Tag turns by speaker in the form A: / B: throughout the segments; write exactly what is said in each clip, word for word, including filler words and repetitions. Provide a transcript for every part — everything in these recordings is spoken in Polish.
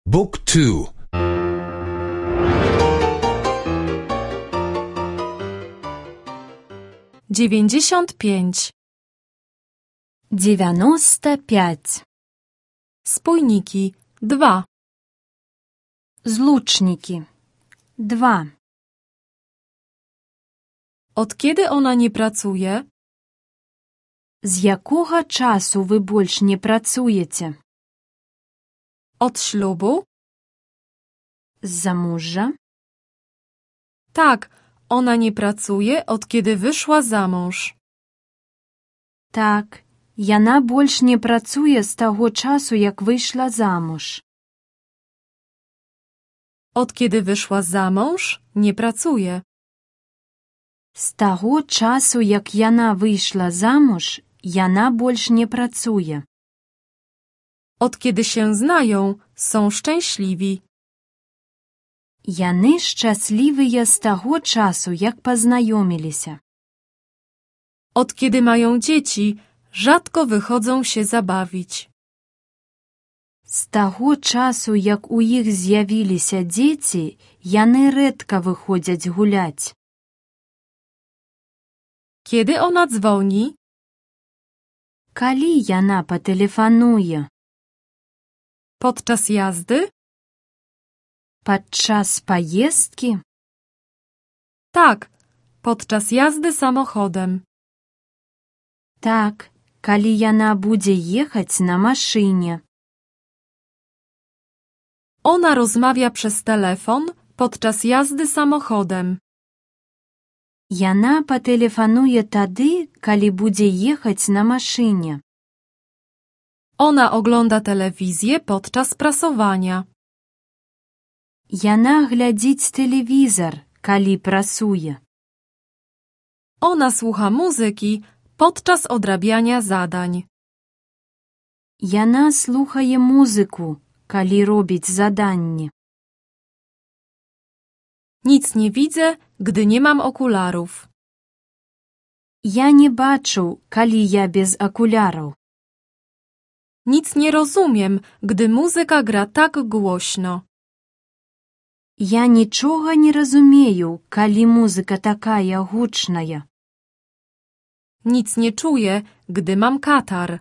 A: Book two.
B: dziewięćdziesiąt pięć.
C: dziewięćdziesiąt pięć.
B: Spójniki dwa.
C: Złączniki dwa.
B: Od kiedy ona nie pracuje?
C: Z jakiego czasu wy больш nie pracujecie?
B: Od ślubu?
C: Z zamęża?
B: Tak, ona nie pracuje, od kiedy wyszła za mąż.
C: Tak, яна больш не працуе з таго часу, як wyszła замуж.
B: Od kiedy wyszła za mąż, nie pracuje.
C: З таго часу, як яна wyszła замуж, яна больш не працуе.
B: Od kiedy się znają, są szczęśliwi.
C: Яны шчаслівыя з таго часу, як пазнаёміліся.
B: Od kiedy mają dzieci, rzadko wychodzą się zabawić.
C: З таго часу, як у іх з'явіліся дзеці, яны рэдка выходзяць гуляць.
B: Kiedy ona dzwoni?
C: Калі яна патэлефануе?
B: Podczas jazdy?
C: Падчас паездкі?
B: Tak, podczas jazdy samochodem.
C: Так, калі яна будзе ехаць на машыне.
B: Ona rozmawia przez telefon podczas jazdy samochodem.
C: Яна патэлефануе тады, калі будзе ехаць на машыне.
B: Ona ogląda telewizję podczas prasowania.
C: Яна глядзіць тэлевізар, калі прасуе.
B: Ona słucha muzyki podczas odrabiania zadań.
C: Яна слухае музыку, калі робіць заданні.
B: Nic nie widzę, gdy nie mam okularów.
C: Я не бачу, калі я без акуляраў.
B: Nic nie rozumiem, gdy muzyka gra tak głośno.
C: Я нічога не разумею, калі музыка такая гучная.
B: Nic nie czuję, gdy mam katar.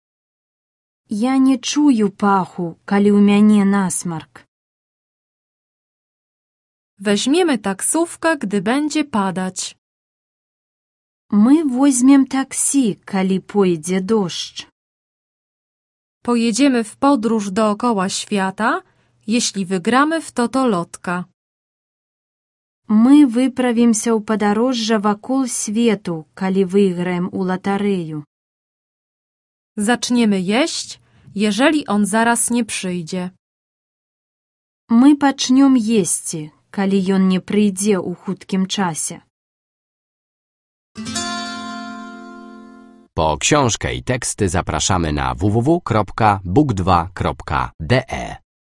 C: Я не чую паху, калі ў мяне насмарк.
B: Weźmiemy taksówkę, gdy będzie padać.
C: Мы возьмем таксі, калі пойдзе дождж.
B: Pojedziemy w podróż dookoła świata, jeśli wygramy w totolotka.
C: Мы выправімся ў падарожжа вакол свету, калі выйграем у латарэю.
B: Zaczniemy jeść, jeżeli on zaraz nie przyjdzie.
C: Мы пачнём есці, калі ён не прыйдзе ў хуткім часе.
A: Po książkę i teksty zapraszamy na w w w kropka book dwa kropka d e.